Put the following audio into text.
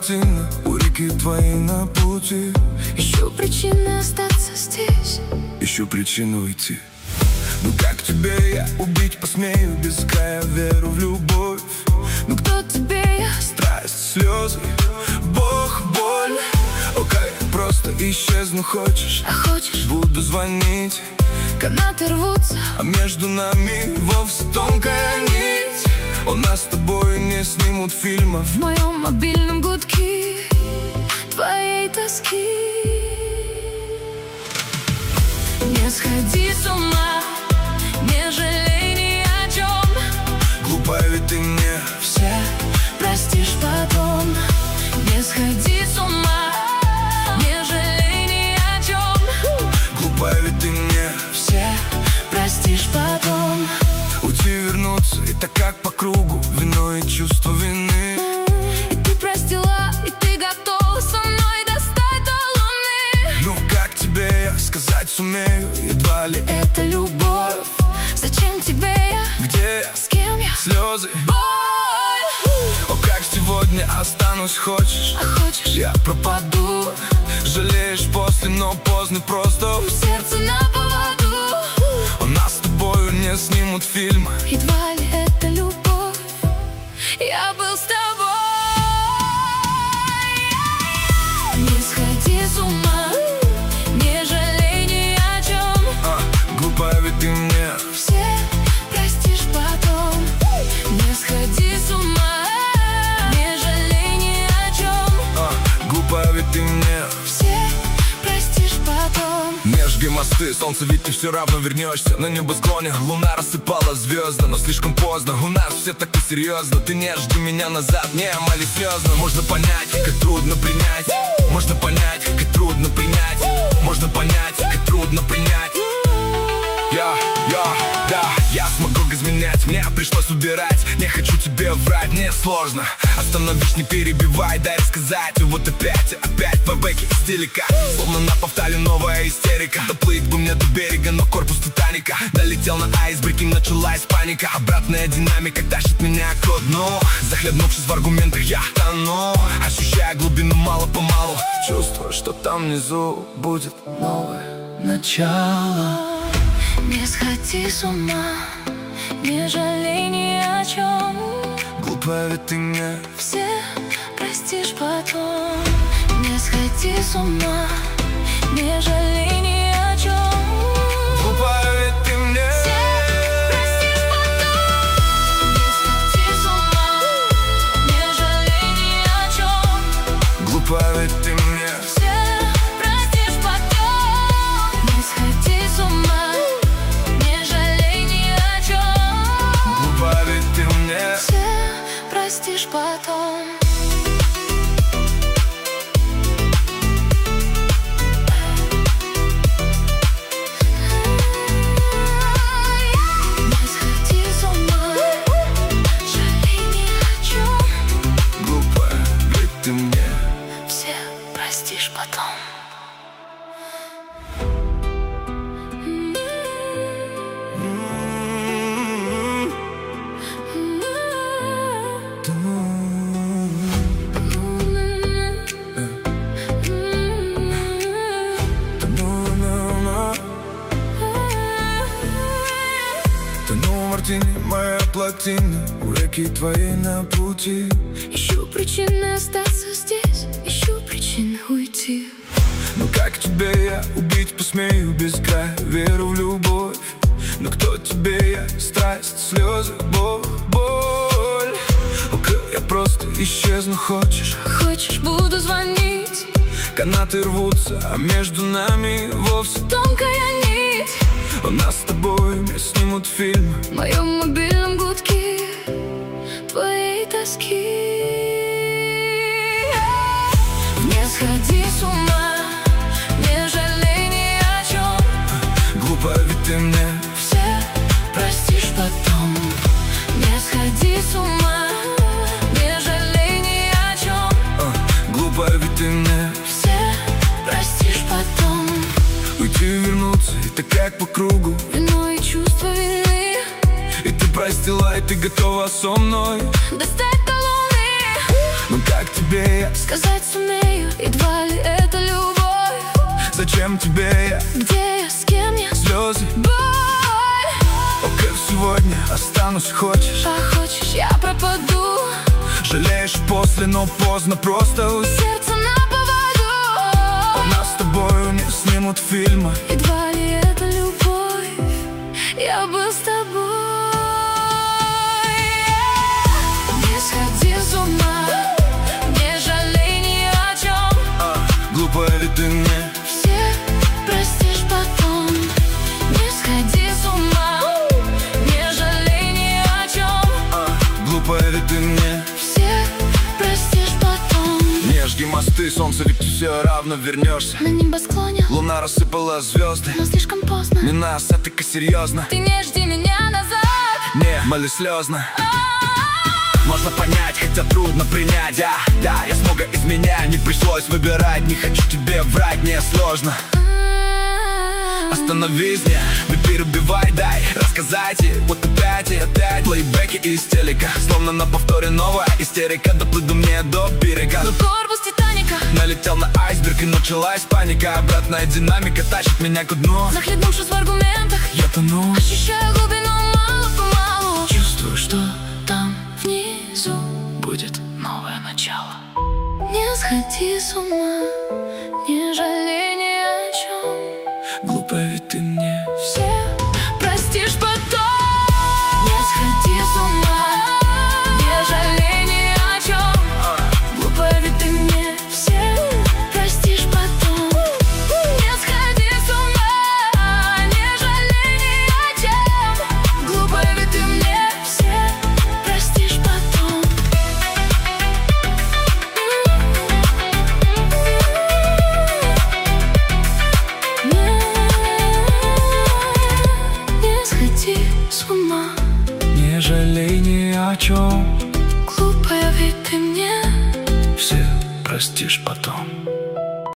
плотина, у реки твоей на пути. Ищу причины остаться здесь, ищу причину уйти. Ну как тебе я убить посмею, без края веру в любовь. ну кто тебе я? Страсть, слезы, Бог, боль. О, как я просто исчезну, хочешь? А хочешь? Буду звонить, Канаты рвутся, а между нами вовсе тонкая нить. У нас с тобой не снимут фильмов в моем мобильном гудке твоей тоски. Не сходи с ума, не жалей ни о чем. Глупая ведь ты мне, Все простишь потом. Не сходи с ума, не жалей ни о чем. глупая ведь ты мне. Все простишь потом. Уйти, вернуться, и так как по кругу, вино и чувство вины. И ты простила, и ты готова со мной достать до луны. Ну как тебе я сказать сумею, едва ли Это любовь. Зачем тебе я? где я, С кем я? слезы. Боль. О, как сегодня останусь, хочешь? А хочешь? Я пропаду, жалеешь после, но поздно просто. Сердце на поводу. У нас с тобою не снимут фильма. Едва ли это любовь. Я был с тобой. Не сходи с ума, не жалей ни о чем. Глупая ведь ты мне. Все простишь потом. Не сходи с ума, не жалей ни о чем. Глупая ведь ты мне. Все простишь потом. Не жги мосты, солнце ведь ты все равно вернешься. На небосклоне луна рассыпала звезды, но слишком поздно, у нас все так и серьезно. Ты не жди меня назад, не малифиозно. Можно понять, как трудно принять. Можно понять, как трудно принять. Можно понять, как трудно принять. Я смогу изменять, мне пришлось убирать. Не хочу тебе врать, мне сложно. Остановись, не перебивай, дай рассказать. И вот опять по бэке издалека. Словно на повторе новая истерика. Доплыть бы мне до берега, но корпус Титаника. Долетел на айсберг, и началась паника. Обратная динамика тащит меня к дну. Захлебнувшись в аргументах, я тону, ощущая глубину мало-помалу. Чувствую, что там внизу будет новое начало. Не сходи с ума, не жалей ни о чем. Глупая ведь ты мне. Все простишь потом. Не сходи с ума, не жалей ни о чем. Глупая ведь ты мне. Все простишь потом. Не сходи с ума, не жалей ни о чем. Глупая ведь ты мне. Все простишь потом. Не сходи с ума, не жалей ни о чем. Глупая ведь ты мне. Все простишь потом. Не сходи с ума, жалей ни о чем. Глупая ведь ты мне. Все простишь потом. Тону в мартине, моя плотина, у реки твоей на пути. Ищу причины остаться здесь, ищу причины уйти. Ну как тебе я убить посмею, без края веру в любовь. Но кто тебе я? Страсть, слезы, Бог, боль. О, я просто исчезну, хочешь? Хочешь, буду звонить. Канаты рвутся, а между нами вовсе Тонкая нить у нас с тобой не снимут фильм. в моем мобильном гудке твоей тоски. Не сходи с ума, не жалей ни о чем. Глупая ведь ты мне. Все простишь потом. Не сходи с ума, не жалей ни о чем. Глупая ведь ты мне. Все простишь потом. Уйти, вернуться, и так как по кругу. Вино и чувство вины. И ты простила, и ты готова со мной. Достать до луны. Ну Ну как тебе я? Сказать сумею, едва ли это любовь. Зачем тебе я? Где я, с кем я? Слезы, Боль. окей, сегодня останусь, хочешь? А хочешь, я пропаду. Жалеешь после, но поздно, просто Сердце на поводу. нас с тобою не снимут фильмы. Едва ли это любовь. Я был с тобой. Не сходи с ума, не жалей ни о чем. Глупая ли ты мне? Все простишь потом. Не сходи с ума, не жалей ни о чем. Глупая ли ты мне? Все простишь потом. Не жги мосты, солнце, ведь ты все равно вернешься. На небосклоне, Луна рассыпала звезды. но слишком поздно. Не нас, а ты-ка серьезно. Ты не жди меня назад. Не, молю слезно. Можно понять, хотя трудно принять. Да, я смог изменять, не пришлось выбирать. Не хочу тебе врать, мне сложно. Остановись, не перебивай, дай рассказать. И вот опять и опять плейбеки из телека. Словно на повторе новая истерика. Доплыду мне до берега. Корпус Титаника Налетел на айсберг и началась паника. Обратная динамика тащит меня ко дну. захлебнувшись в аргументах, Я тону. ощущаю глубину мало-помалу. Чувствую, что Там внизу будет. новое начало. Не сходи с ума, не жалей ни о чем. Глупая ведь ты мне. Все простишь потом. Не сходи с ума, не жалей ни о чем. Глупая ведь ты мне. Все простишь потом. Не сходи с ума, не жалей ни о чем. Глупая ведь ты мне. Все простишь потом. Не сходи с ума, Не жалей ни о чем. глупая ведь ты мне. Все простишь потом.